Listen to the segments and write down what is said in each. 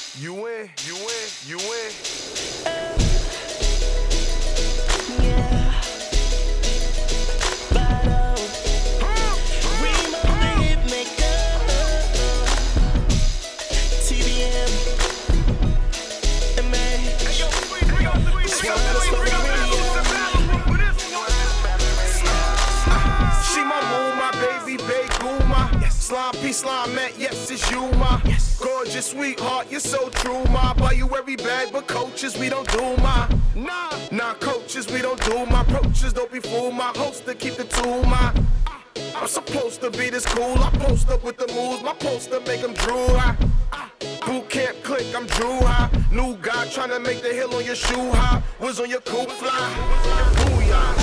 You win, you win, you win. Yeah. Bottle. Remo the hitmaker. TBM. MA. She my moon, my baby, Beguma. Slime P, slime Matt, yes, it's you, ma. Gorgeous sweetheart, you're so true, ma. Buy you every bag, but coaches, we don't do, ma. Nah, coaches, we don't do, my approaches, don't be fool, my host to keep the tool, ma. I'm supposed to be this cool, I post up with the moves, my poster make them drool, boot camp click, I'm Drew high. New guy tryna make the hill on your shoe high. Was on your coupe fly. Booyah.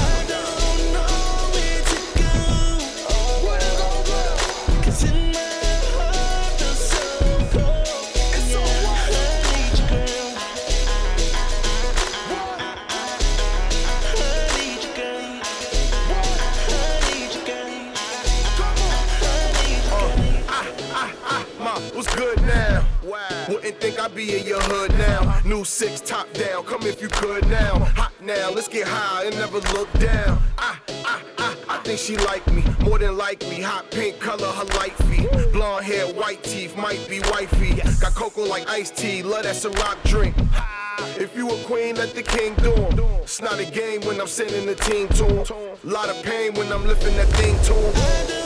What's good now? Wow. Wouldn't think I'd be in your hood now. New 6 top down, come if you could now. Hot now, let's get high and never look down. I think she like me, more than likely. Hot pink color, her light feet. Blonde hair, white teeth, might be wifey. Got cocoa like iced tea, love that Ciroc drink. If you a queen, let the king do 'em. It's not a game when I'm sending the team to 'em. Lot of pain when I'm lifting that thing to 'em.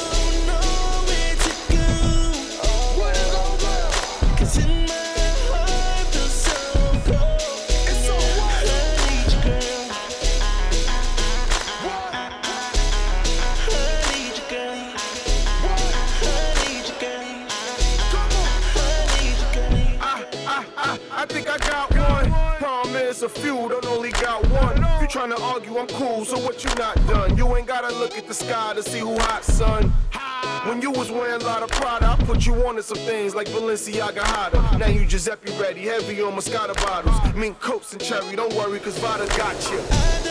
I think I got one. Problem is a few, don't only got one. If you tryna argue, I'm cool, so what you not done? You ain't gotta look at the sky to see who hot, son. When you was wearing a lot of Prada, I put you on to some things like Balenciaga hotter. Now you Giuseppe ready, heavy on Moscato bottles. Mink coats and cherry, don't worry, cause Vada got you.